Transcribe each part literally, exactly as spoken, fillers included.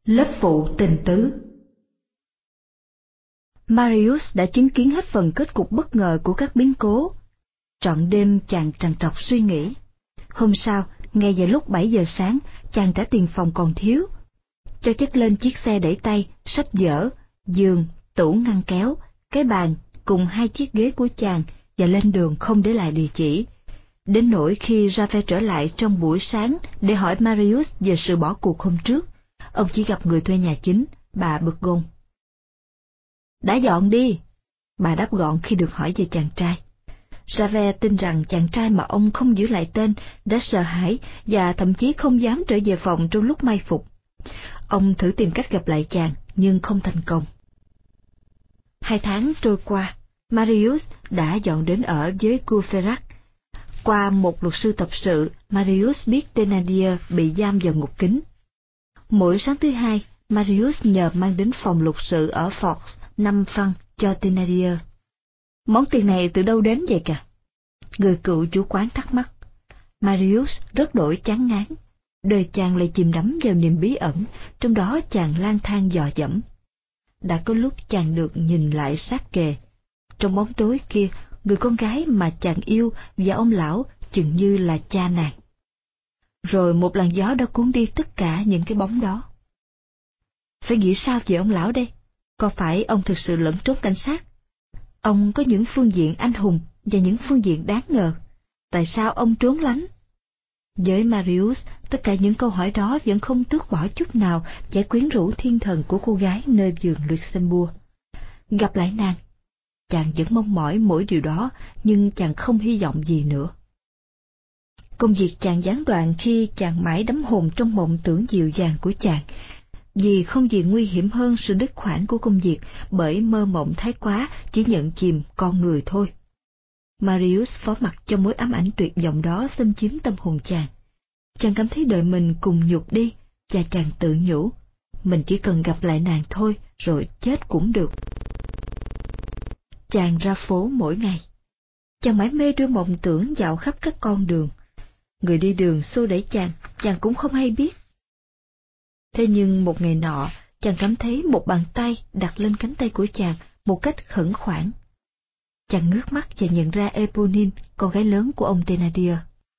Lớp phụ tình tứ. Marius đã chứng kiến hết phần kết cục bất ngờ của các biến cố. Trọn đêm chàng trằn trọc suy nghĩ. Hôm sau, ngay vào lúc bảy giờ sáng, chàng trả tiền phòng còn thiếu. Cho chất lên chiếc xe đẩy tay, sách vở, giường, tủ ngăn kéo, cái bàn cùng hai chiếc ghế của chàng và lên đường không để lại địa chỉ. Đến nỗi khi Raphael trở lại trong buổi sáng để hỏi Marius về sự bỏ cuộc hôm trước, ông chỉ gặp người thuê nhà chính, bà Burgon. Đã dọn đi, bà đáp gọn khi được hỏi về chàng trai. Raphael tin rằng chàng trai mà ông không giữ lại tên đã sợ hãi và thậm chí không dám trở về phòng trong lúc mai phục. Ông thử tìm cách gặp lại chàng, nhưng không thành công. Hai tháng trôi qua, Marius đã dọn đến ở với Courfeyrac. Qua một luật sư tập sự, Marius biết Thénardier bị giam vào ngục kính. Mỗi sáng thứ hai, Marius nhờ mang đến phòng luật sự ở Forks năm franc cho Thénardier. Món tiền này từ đâu đến vậy cả? Người cựu chủ quán thắc mắc. Marius rất đổi chán ngán. Đời chàng lại chìm đắm vào niềm bí ẩn, trong đó chàng lang thang dò dẫm. Đã có lúc chàng được nhìn lại sát kề. Trong bóng tối kia, người con gái mà chàng yêu và ông lão chừng như là cha nàng. Rồi một làn gió đã cuốn đi tất cả những cái bóng đó. Phải nghĩ sao về ông lão đây? Có phải ông thực sự lẫn trốn cảnh sát? Ông có những phương diện anh hùng và những phương diện đáng ngờ. Tại sao ông trốn lánh? Với Marius, tất cả những câu hỏi đó vẫn không tước bỏ chút nào vẻ quyến rũ thiên thần của cô gái nơi vườn Luxembourg. Gặp lại nàng, chàng vẫn mong mỏi mỗi điều đó, nhưng chàng không hy vọng gì nữa. Công việc chàng gián đoạn khi chàng mãi đắm hồn trong mộng tưởng dịu dàng của chàng, vì không gì nguy hiểm hơn sự đứt khoản của công việc, bởi mơ mộng thái quá chỉ nhận chìm con người thôi. Marius phó mặc cho mối ám ảnh tuyệt vọng đó xâm chiếm tâm hồn chàng. Chàng cảm thấy đời mình cùng nhục đi, và chàng tự nhủ, mình chỉ cần gặp lại nàng thôi, rồi chết cũng được. Chàng ra phố mỗi ngày. Chàng mãi mê đưa mộng tưởng dạo khắp các con đường. Người đi đường xô đẩy chàng, chàng cũng không hay biết. Thế nhưng một ngày nọ, chàng cảm thấy một bàn tay đặt lên cánh tay của chàng một cách khẩn khoản. Chàng ngước mắt và nhận ra Éponine, con gái lớn của ông Thénardier.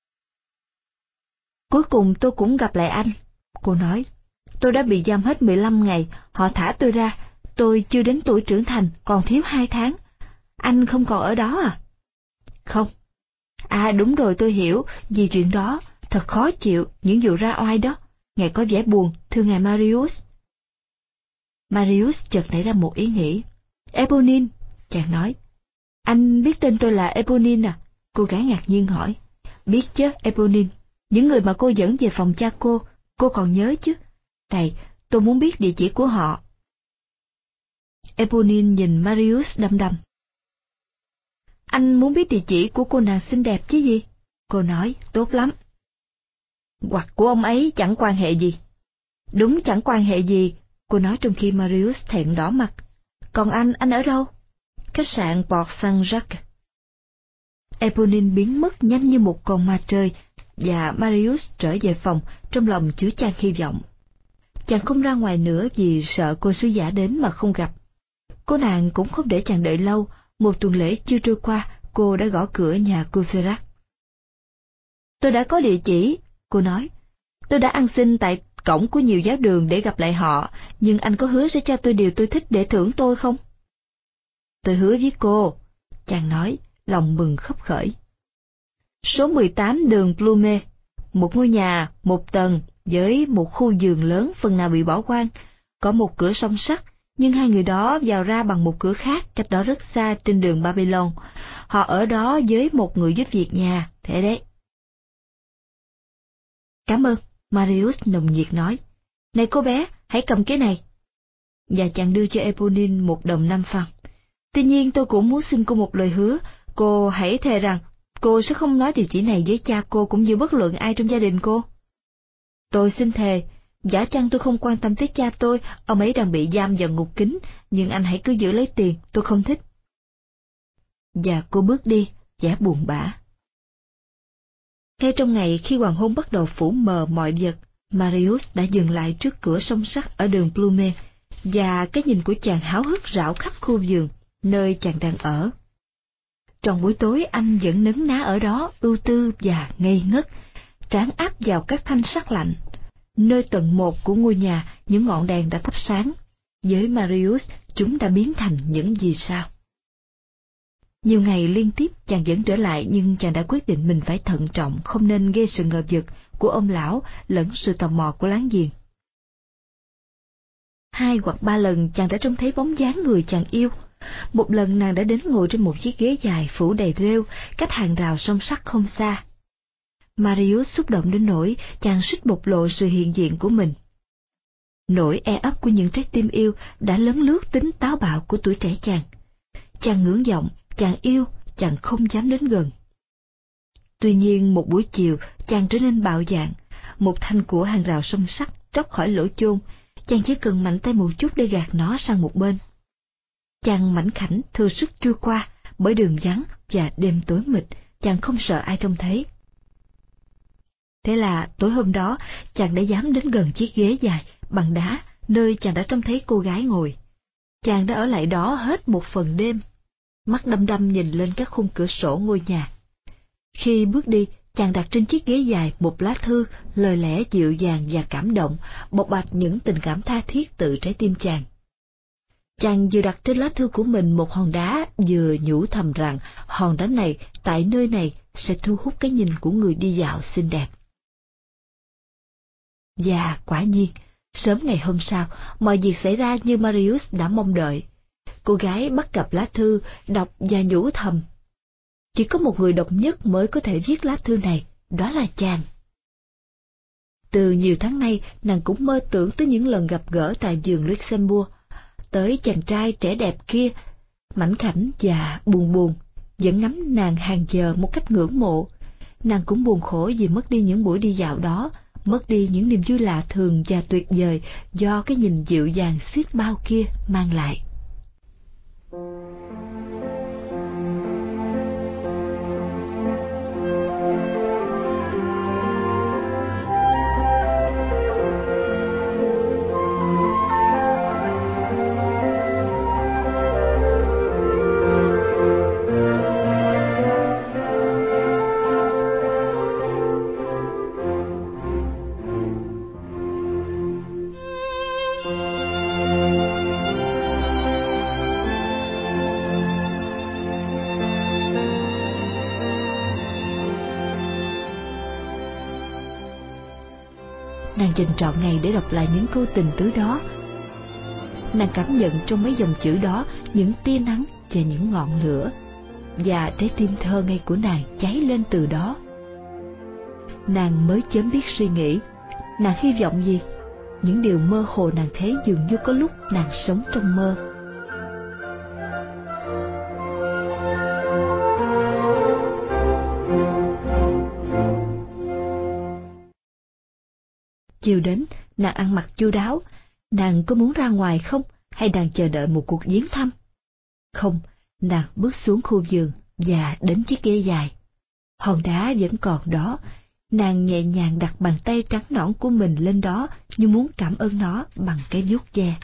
Cuối cùng tôi cũng gặp lại anh, cô nói. Tôi đã bị giam hết mười lăm ngày, họ thả tôi ra, tôi chưa đến tuổi trưởng thành, còn thiếu hai tháng. Anh không còn ở đó à? Không. À đúng rồi, tôi hiểu, vì chuyện đó, thật khó chịu, những vụ ra oai đó. Ngài có vẻ buồn, thưa ngài Marius. Marius chợt nảy ra một ý nghĩ. Éponine, chàng nói. Anh biết tên tôi là Éponine à? Cô gái ngạc nhiên hỏi. Biết chứ, Éponine. Những người mà cô dẫn về phòng cha cô, cô còn nhớ chứ? Này, tôi muốn biết địa chỉ của họ. Éponine nhìn Marius đăm đăm. Anh muốn biết địa chỉ của cô nàng xinh đẹp chứ gì? Cô nói, tốt lắm. Hoặc của ông ấy chẳng quan hệ gì. Đúng chẳng quan hệ gì, cô nói trong khi Marius thẹn đỏ mặt. Còn anh, anh ở đâu? Khách sạn Port Saint-Jacques. Éponine biến mất nhanh như một con ma trời, và Marius trở về phòng, trong lòng chứa chan hy vọng. Chàng không ra ngoài nữa vì sợ cô sứ giả đến mà không gặp. Cô nàng cũng không để chàng đợi lâu, một tuần lễ chưa trôi qua, cô đã gõ cửa nhà Courfeyrac. Tôi đã có địa chỉ, cô nói. Tôi đã ăn xin tại cổng của nhiều giáo đường để gặp lại họ, nhưng anh có hứa sẽ cho tôi điều tôi thích để thưởng tôi không? Tôi hứa với cô, chàng nói, lòng mừng khấp khởi. Số mười tám đường Plumet, một ngôi nhà, một tầng, với một khu vườn lớn phần nào bị bỏ hoang, có một cửa song sắt, nhưng hai người đó vào ra bằng một cửa khác, cách đó rất xa trên đường Babylon. Họ ở đó với một người giúp việc nhà, thế đấy. Cảm ơn, Marius nồng nhiệt nói. Này cô bé, hãy cầm cái này. Và chàng đưa cho Éponine một đồng năm franc. Tuy nhiên tôi cũng muốn xin cô một lời hứa, cô hãy thề rằng cô sẽ không nói địa chỉ này với cha cô cũng như bất luận ai trong gia đình cô. Tôi xin thề, giả chăng tôi không quan tâm tới cha tôi, ông ấy đang bị giam vào ngục kính, nhưng anh hãy cứ giữ lấy tiền, tôi không thích. Và cô bước đi, vẻ buồn bã. Ngay trong ngày khi hoàng hôn bắt đầu phủ mờ mọi vật, Marius đã dừng lại trước cửa song sắt ở đường Blume, và cái nhìn của chàng háo hức rảo khắp khu vườn, nơi chàng đang ở. Trong buổi tối anh vẫn nấn ná ở đó, ưu tư và ngây ngất, trán áp vào các thanh sắt lạnh. Nơi tầng một của ngôi nhà, những ngọn đèn đã thắp sáng. Với Marius, chúng đã biến thành những vì sao. Nhiều ngày liên tiếp chàng vẫn trở lại, nhưng chàng đã quyết định mình phải thận trọng, không nên gây sự ngờ vực của ông lão lẫn sự tò mò của láng giềng. Hai hoặc ba lần chàng đã trông thấy bóng dáng người chàng yêu. Một lần nàng đã đến ngồi trên một chiếc ghế dài phủ đầy rêu, cách hàng rào song sắt không xa. Marius xúc động đến nỗi chàng suýt bộc lộ sự hiện diện của mình. Nỗi e ấp của những trái tim yêu đã lấn lướt tính táo bạo của tuổi trẻ chàng. Chàng ngưỡng vọng, chàng yêu, chàng không dám đến gần. Tuy nhiên một buổi chiều chàng trở nên bạo dạn, một thanh của hàng rào song sắt tróc khỏi lỗ chôn, chàng chỉ cần mạnh tay một chút để gạt nó sang một bên. Chàng mảnh khảnh thừa sức trôi qua bởi đường vắng và đêm tối mịt, chàng không sợ ai trông thấy. Thế là tối hôm đó chàng đã dám đến gần chiếc ghế dài bằng đá nơi chàng đã trông thấy cô gái ngồi. Chàng đã ở lại đó hết một phần đêm, mắt đăm đăm nhìn lên các khung cửa sổ ngôi nhà. Khi bước đi, chàng đặt trên chiếc ghế dài một lá thư, lời lẽ dịu dàng và cảm động, bộc bạch những tình cảm tha thiết từ trái tim chàng. Chàng vừa đặt trên lá thư của mình một hòn đá, vừa nhủ thầm rằng hòn đá này tại nơi này sẽ thu hút cái nhìn của người đi dạo xinh đẹp. Và quả nhiên, sớm ngày hôm sau, mọi việc xảy ra như Marius đã mong đợi. Cô gái bắt gặp lá thư, đọc và nhủ thầm. Chỉ có một người độc nhất mới có thể viết lá thư này, đó là chàng. Từ nhiều tháng nay, nàng cũng mơ tưởng tới những lần gặp gỡ tại vườn Luxembourg, tới chàng trai trẻ đẹp kia, mảnh khảnh và buồn buồn, vẫn ngắm nàng hàng giờ một cách ngưỡng mộ. Nàng cũng buồn khổ vì mất đi những buổi đi dạo đó, mất đi những niềm vui lạ thường và tuyệt vời do cái nhìn dịu dàng xiết bao kia mang lại. Nàng dành trọn ngày để đọc lại những câu tình tứ đó. Nàng cảm nhận trong mấy dòng chữ đó những tia nắng và những ngọn lửa, và trái tim thơ ngây của nàng cháy lên từ đó. Nàng mới chớm biết suy nghĩ, nàng hy vọng gì? Những điều mơ hồ nàng thấy dường như có lúc nàng sống trong mơ. Chiều đến, nàng ăn mặc chu đáo. Nàng có muốn ra ngoài không, hay nàng chờ đợi một cuộc viếng thăm? Không, nàng bước xuống khu vườn và đến chiếc ghế dài. Hòn đá vẫn còn đó. Nàng nhẹ nhàng đặt bàn tay trắng nõn của mình lên đó như muốn cảm ơn nó bằng cái vuốt ve.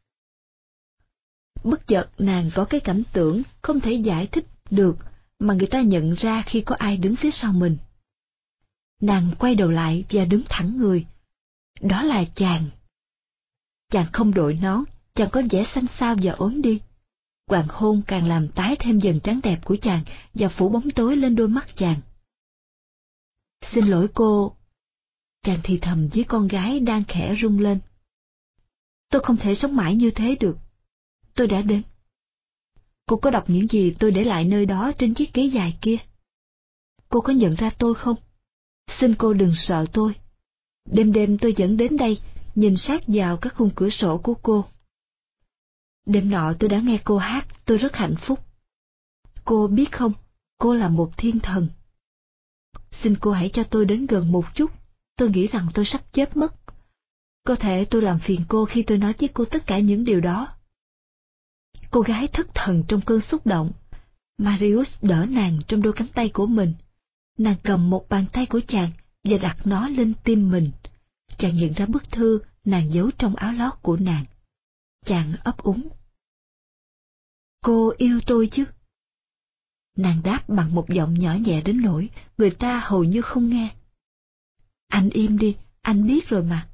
Bất chợt nàng có cái cảm tưởng không thể giải thích được mà người ta nhận ra khi có ai đứng phía sau mình. Nàng quay đầu lại và đứng thẳng người. Đó là chàng. Chàng không đội nón, chàng có vẻ xanh xao và ốm đi. Hoàng hôn càng làm tái thêm dần trắng đẹp của chàng và phủ bóng tối lên đôi mắt chàng. Xin lỗi cô. Chàng thì thầm với con gái đang khẽ rung lên. Tôi không thể sống mãi như thế được. Tôi đã đến. Cô có đọc những gì tôi để lại nơi đó trên chiếc ghế dài kia? Cô có nhận ra tôi không? Xin cô đừng sợ tôi. Đêm đêm tôi vẫn đến đây, nhìn sát vào các khung cửa sổ của cô. Đêm nọ tôi đã nghe cô hát, tôi rất hạnh phúc. Cô biết không, cô là một thiên thần. Xin cô hãy cho tôi đến gần một chút, tôi nghĩ rằng tôi sắp chết mất. Có thể tôi làm phiền cô khi tôi nói với cô tất cả những điều đó. Cô gái thất thần trong cơn xúc động. Marius đỡ nàng trong đôi cánh tay của mình. Nàng cầm một bàn tay của chàng và đặt nó lên tim mình. chàng nhận ra bức thư nàng giấu trong áo lót của nàng. Chàng ấp úng. Cô yêu tôi chứ? Nàng đáp bằng một giọng nhỏ nhẹ đến nỗi người ta hầu như không nghe. Anh im đi, anh biết rồi mà.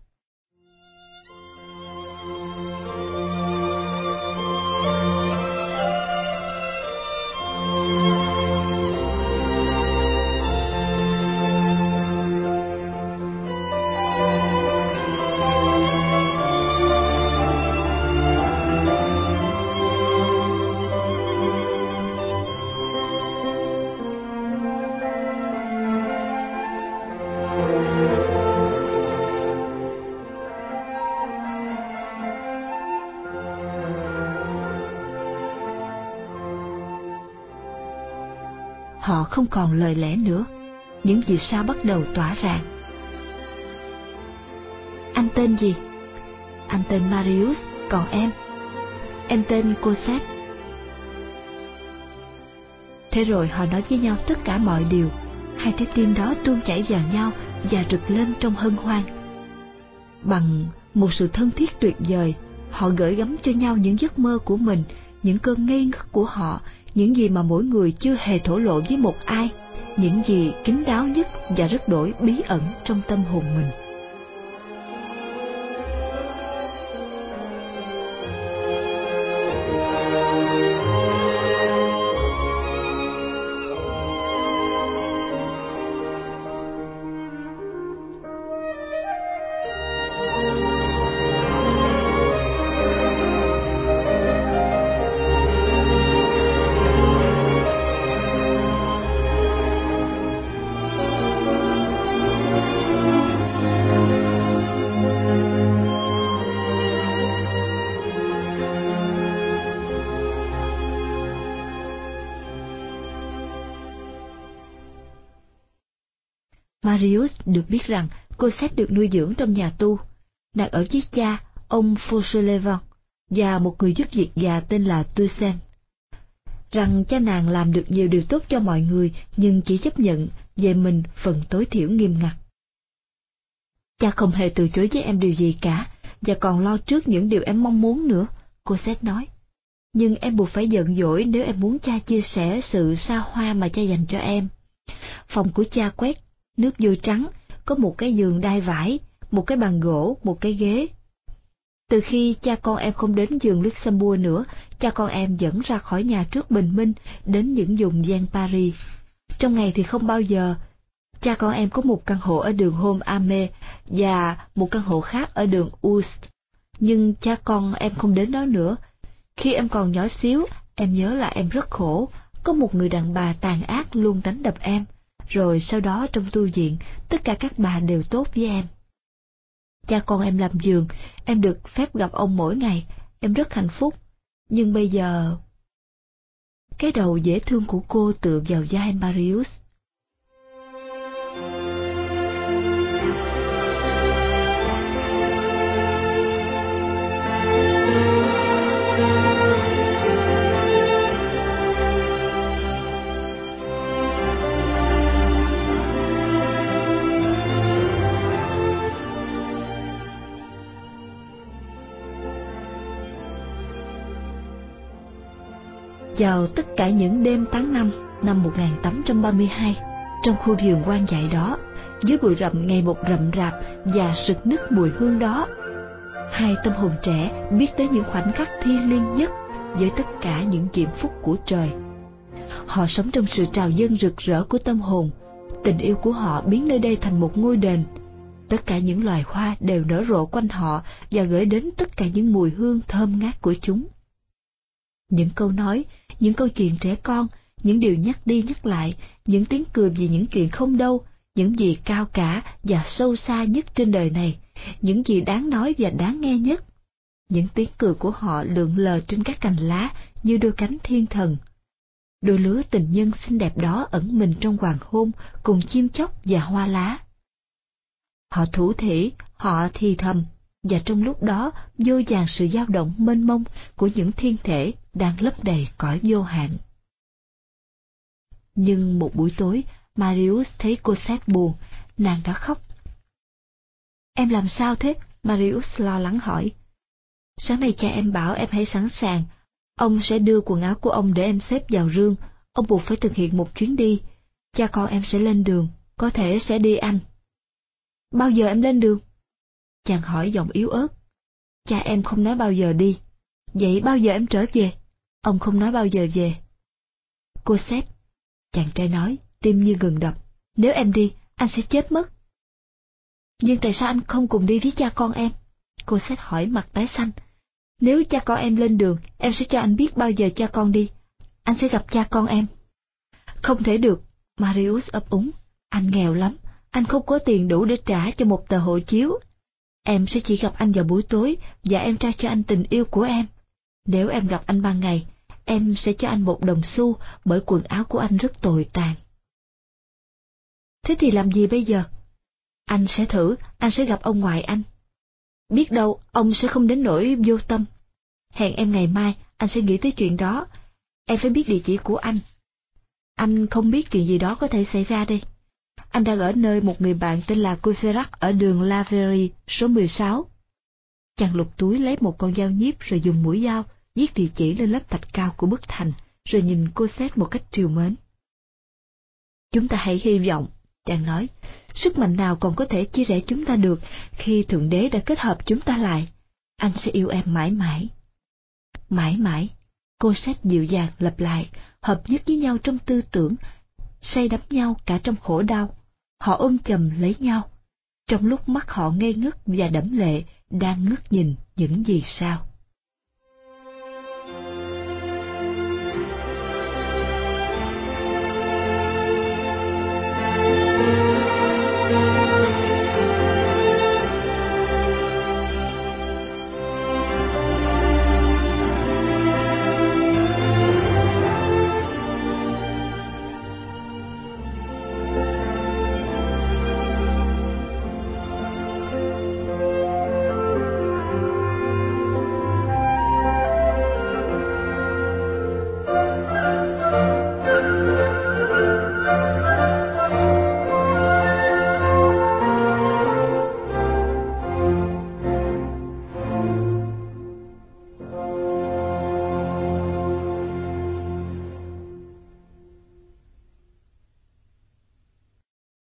Họ không còn lời lẽ nữa, những vì sao bắt đầu tỏa rạng. Anh tên gì? Anh tên Marius, còn em? Em tên Cosette. Thế rồi họ nói với nhau tất cả mọi điều, hai trái tim đó tuôn chảy vào nhau và rực lên trong hân hoan. Bằng một sự thân thiết tuyệt vời, họ gửi gắm cho nhau những giấc mơ của mình, những cơn ngây ngất của họ, những gì mà mỗi người chưa hề thổ lộ với một ai, những gì kín đáo nhất và rất đổi bí ẩn trong tâm hồn mình. Marius được biết rằng Cosette được nuôi dưỡng trong nhà tu. Nàng ở với cha, ông Fauchelevent, và một người giúp việc già tên là Toussaint. Rằng cha nàng làm được nhiều điều tốt cho mọi người, nhưng chỉ chấp nhận về mình phần tối thiểu nghiêm ngặt. Cha không hề từ chối với em điều gì cả, và còn lo trước những điều em mong muốn nữa, Cosette nói. Nhưng em buộc phải giận dỗi nếu em muốn cha chia sẻ sự xa hoa mà cha dành cho em. Phòng của cha quét nước vôi trắng, có một cái giường đai vải, một cái bàn gỗ, một cái ghế. Từ khi cha con em không đến giường Luxembourg nữa, cha con em dẫn ra khỏi nhà trước bình minh, đến những vùng ven Paris. Trong ngày thì không bao giờ. Cha con em có một căn hộ ở đường Homme Armé và một căn hộ khác ở đường Oust. Nhưng cha con em không đến đó nữa. Khi em còn nhỏ xíu, em nhớ là em rất khổ, có một người đàn bà tàn ác luôn đánh đập em. Rồi sau đó trong tu viện, tất cả các bà đều tốt với em. Cha con em làm vườn, em được phép gặp ông mỗi ngày, em rất hạnh phúc. Nhưng bây giờ... Cái đầu dễ thương của cô tựa vào vai Marius. Vào tất cả những đêm tháng năm năm một nghìn tám trăm ba mươi hai, trong khu vườn hoang dại đó, dưới bụi rậm ngày một rậm rạp và sực nức mùi hương đó, hai tâm hồn trẻ biết tới những khoảnh khắc thiêng liêng nhất với tất cả những diễm phúc của trời. Họ sống trong sự trào dâng rực rỡ của tâm hồn, tình yêu của họ biến nơi đây thành một ngôi đền. Tất cả những loài hoa đều nở rộ quanh họ và gửi đến tất cả những mùi hương thơm ngát của chúng. Những câu nói, những câu chuyện trẻ con, những điều nhắc đi nhắc lại, những tiếng cười vì những chuyện không đâu, những gì cao cả và sâu xa nhất trên đời này, những gì đáng nói và đáng nghe nhất. Những tiếng cười của họ lượn lờ trên các cành lá như đôi cánh thiên thần. Đôi lứa tình nhân xinh đẹp đó ẩn mình trong hoàng hôn cùng chim chóc và hoa lá. Họ thủ thỉ, họ thì thầm, và trong lúc đó vô vàn sự dao động mênh mông của những thiên thể đang lấp đầy cõi vô hạn. Nhưng một buổi tối, Marius thấy Cosette buồn, nàng đã khóc. Em làm sao thế? Marius lo lắng hỏi. Sáng nay cha em bảo em hãy sẵn sàng. Ông sẽ đưa quần áo của ông để em xếp vào rương. Ông buộc phải thực hiện một chuyến đi. Cha con em sẽ lên đường, có thể sẽ đi Anh. Bao giờ em lên đường? Chàng hỏi giọng yếu ớt. Cha em không nói bao giờ đi. Vậy bao giờ em trở về? Ông không nói bao giờ về. Cosette, chàng trai nói, tim như ngừng đập. Nếu em đi, anh sẽ chết mất. Nhưng tại sao anh không cùng đi với cha con em? Cosette hỏi mặt tái xanh. Nếu cha con em lên đường, em sẽ cho anh biết bao giờ cha con đi. Anh sẽ gặp cha con em. Không thể được, Marius ấp úng. Anh nghèo lắm, anh không có tiền đủ để trả cho một tờ hộ chiếu. Em sẽ chỉ gặp anh vào buổi tối và em trao cho anh tình yêu của em. Nếu em gặp anh ban ngày, em sẽ cho anh một đồng xu bởi quần áo của anh rất tồi tàn. Thế thì làm gì bây giờ? Anh sẽ thử, anh sẽ gặp ông ngoại anh. Biết đâu, ông sẽ không đến nỗi vô tâm. Hẹn em ngày mai, anh sẽ nghĩ tới chuyện đó. Em phải biết địa chỉ của anh. Anh không biết chuyện gì đó có thể xảy ra đây. Anh đang ở nơi một người bạn tên là Courfeyrac ở đường Laverie, số mười sáu. Chàng lục túi lấy một con dao nhíp rồi dùng mũi dao viết địa chỉ lên lớp thạch cao của bức thành, rồi nhìn Cosette một cách trìu mến. Chúng ta hãy hy vọng, chàng nói, sức mạnh nào còn có thể chia rẽ chúng ta được khi Thượng Đế đã kết hợp chúng ta lại. Anh sẽ yêu em mãi mãi. Mãi mãi, Cosette dịu dàng lặp lại, hợp nhất với nhau trong tư tưởng, say đắm nhau cả trong khổ đau. Họ ôm chầm lấy nhau, trong lúc mắt họ ngây ngất và đẫm lệ đang ngước nhìn những vì sao.